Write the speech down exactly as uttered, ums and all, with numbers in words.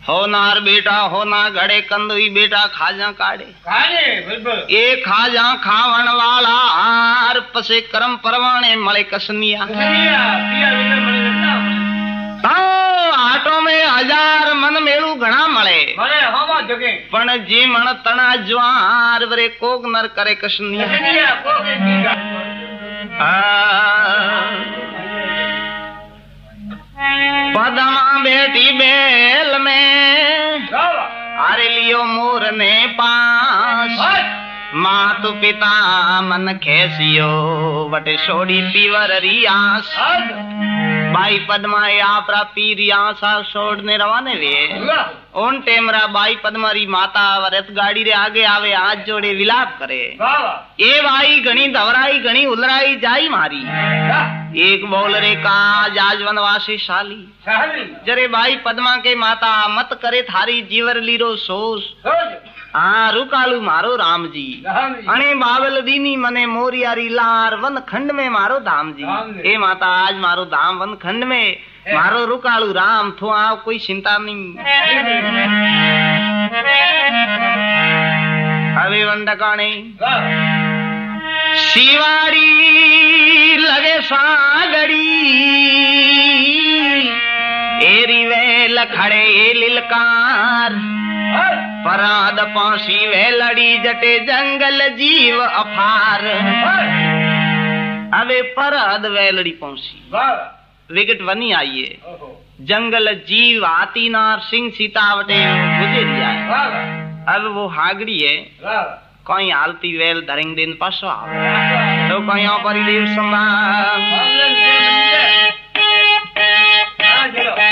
होनार बेटा होना घड़े कंदुई बेटा खाजा काढ़े काढ़े बिल्कुल ए खाजा खावण वाला हार पसे कर्म परवाणे मळे कसनिया कसनिया पिया विना मळे रत्ना तो आटो में हजार मन मेलू घणा मळे मळे होवा जगे पण जी मण तना ज्वार वरे कोग नर करे कसनिया कसनिया कोगे कीगा पदमा बेटी बेल में अरे लियो मोर ने पास मातु पिता मन खेसियो वटे छोड़ी पीवर रियास बाई पद्मा आपरा पी रियासा छोड़ने रवाने वे उन टेमरा बाई पद्मा री माता वरत गाड़ी रे आगे आवे हाथ जोड़े विलाप करे ए भाई घणी धवराई घणी उलराई जाई मारी एक बोल रे का जाज वनवासी शाली जरे भाई पद्मा के माता मत करे थारी जीवर लीरो सोस हाँ रुकालू मारो राम जी अने बाबल दीनी मने मोरियारी लार वन खंड में मारो धाम जी ए माता आज मारो धाम वन खंड में मारो रुकालू राम थो आओ कोई चिंता नहीं अभी वंडकाने शिवारी लगे सागड़ी एरी वेल खड़े ए लिलकार पराद पासी वे लड़ी जटे जंगल जीव अफार अबे पराद वे लड़ी पहुंची विकट वनी आइए जंगल जीव हाथी नार सिंह सीता वटे गुजरिया अब वो हागड़ी है कोई हालती वेल धरेंग दिन पासो तो कोई परिदेव संभाल